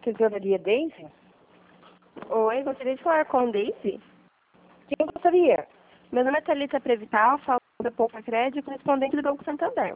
Tesouraria Daisy? Oi, gostaria de falar com a Daisy? Quem gostaria? Meu nome é Thalita Prevital, falo da Poupa Crédito, correspondente do Banco Santander.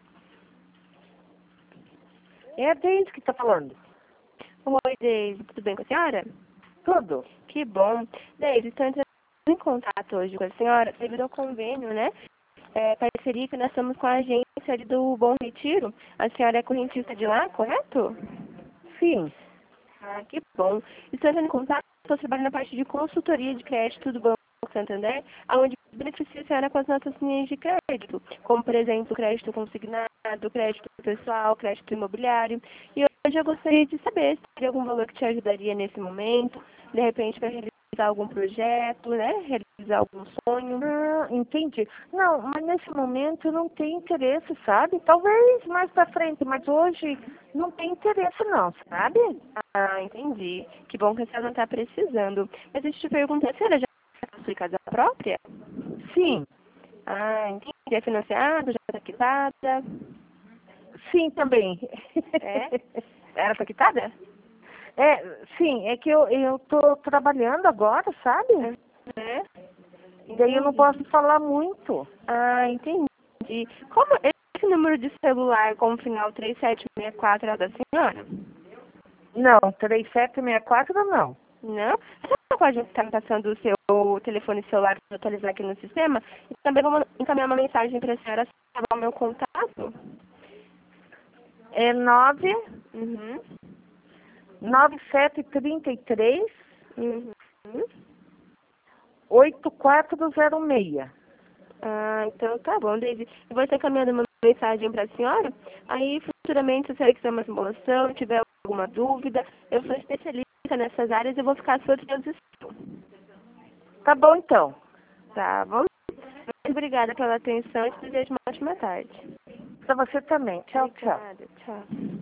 É a Daisy que está falando. Oi, Daisy, tudo bem com a senhora? Tudo. Que bom. Daisy, estou entrando em contato hoje com a senhora devido ao convênio, né? Parceria que nós estamos com a agência ali do Bom Retiro. A senhora é correntista de lá, correto? Sim. Ah, que bom. Estou entrando em contato, estou trabalhando na parte de consultoria de crédito do Banco Santander, onde beneficia a senhora com as nossas linhas de crédito, como, por exemplo, crédito consignado, crédito pessoal, crédito imobiliário. E hoje eu gostaria de saber se teria algum valor que te ajudaria nesse momento, de repente para realizar algum projeto, né? Realizar algum sonho. Ah, entendi. Não, mas nesse momento não tem interesse, sabe? Talvez mais pra frente, mas hoje não tem interesse não, sabe? Ah, entendi. Que bom que a senhora não está precisando. Mas deixa eu te perguntar, a senhora já possui casa própria? Sim. Ah, entendi. É financiada, já está quitada? Sim, também. É? Era para quitada? Sim, é que eu tô trabalhando agora, sabe? É. E daí eu não posso falar muito. Ah, entendi. Como esse número de celular com o final 3764 é da senhora? Não, 3764 não. Não? A senhora pode estar me passando o seu telefone celular para atualizar aqui no sistema? E também vou encaminhar uma mensagem para a senhora salvar o meu contato? É 9 Uhum. 9733 Uhum. 8406. Ah, então tá bom, Daisy. Eu vou estar encaminhando uma mensagem para a senhora. Aí, futuramente, se a senhora quiser uma simulação, tiver alguma dúvida, eu sou especialista nessas áreas e eu vou ficar à sua disposição. Tá bom então. Tá bom? Muito obrigada pela atenção e te desejo uma ótima tarde. Pra você também. Tchau, tchau. Obrigada. Tchau.